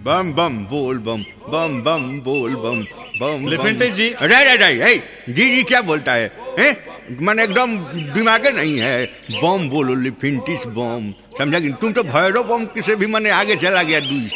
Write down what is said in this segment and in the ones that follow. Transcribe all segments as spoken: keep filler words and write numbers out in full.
बम बम बोल बम, बम बम बोल बम, बम लिफिंटिस जी, रे रे रे हे जी जी क्या बोलता है, हैं? मन एकदम दिमागे नहीं है। बम बोलो, लिफिंटिस बम, समझा कि तुम तो भैरव बम किसे भी मने आगे चला गया दू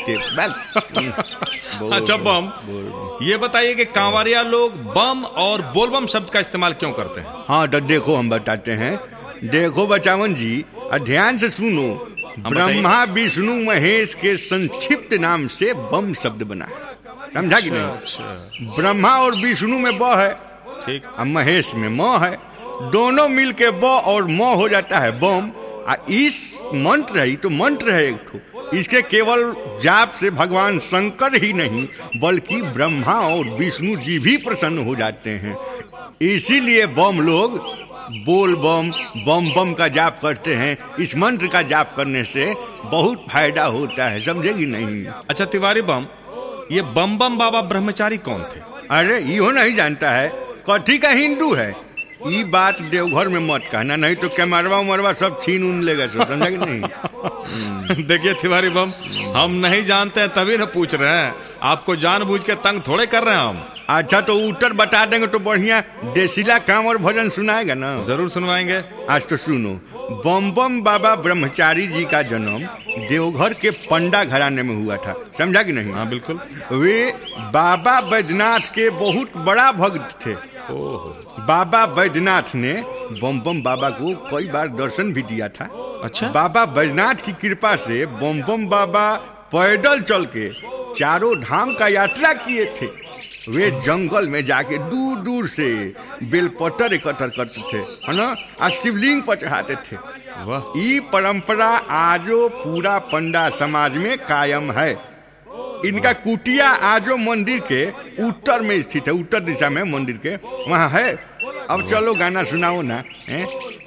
स्टेप। अच्छा बम, ये बताइए कि कांवरिया लोग बम और बोलबम शब्द का इस्तेमाल क्यों करते हैं? हाँ तो देखो हम बताते हैं। देखो बचावन जी, ध्यान से सुनो। ब्रह्मा विष्णु महेश के संक्षिप्त नाम से बम शब्द बना है, समझा कि नहीं? ब्रह्मा और विष्णु में ब है, ठीक, और महेश में म है, दोनों मिलके ब और म हो जाता है बम। आ इस मंत्र है, तो मंत्र है एक ठो, इसके केवल जाप से भगवान शंकर ही नहीं बल्कि ब्रह्मा और विष्णु जी भी प्रसन्न हो जाते हैं। इसीलिए बम लोग बोल बम, बम बम का जाप करते हैं। इस मंत्र का जाप करने से बहुत फायदा होता है, समझेगी नहीं? अच्छा तिवारी बम, ये बम बम बाबा ब्रह्मचारी कौन थे? अरे यो नहीं जानता है, कथी का हिंदू है। ये बात देवघर में मत कहना, नहीं तो क्या मरवा मरवा सब छीन उन लेगा, समझा कि नहीं? देखिए तिवारी बम, हम नहीं जानते हैं तभी ना पूछ रहे हैं, आपको जानबूझ के तंग थोड़े कर रहे हैं हम। अच्छा तो उत्तर बता देंगे तो बढ़िया देसीला काम और भजन सुनाएगा ना? जरूर सुनवाएंगे। आज तो सुनो। बम बम बाबा ब्रह्मचारी जी का जन्म देवघर के पंडा घराने में हुआ था, समझा कि नहीं? हाँ बिल्कुल। वे बाबा बैद्यनाथ के बहुत बड़ा भक्त थे। ओहो। बाबा बैद्यनाथ ने बम बम बाबा को कई बार दर्शन भी दिया था। अच्छा। बाबा बैद्यनाथ की कृपा से बम बम बाबा पैदल चल के चारों धाम का यात्रा किए थे। वे जंगल में जाके दूर दूर से बेलपत्र एकत्र करते थे, है ना, और शिवलिंग पर चढ़ाते थे। वाह। ये परंपरा आजो पूरा पंडा समाज में कायम है। इनका कुटिया आजो मंदिर के उत्तर में स्थित है, उत्तर दिशा में मंदिर के वहाँ है। अब चलो गाना सुनाओ ना, हैं?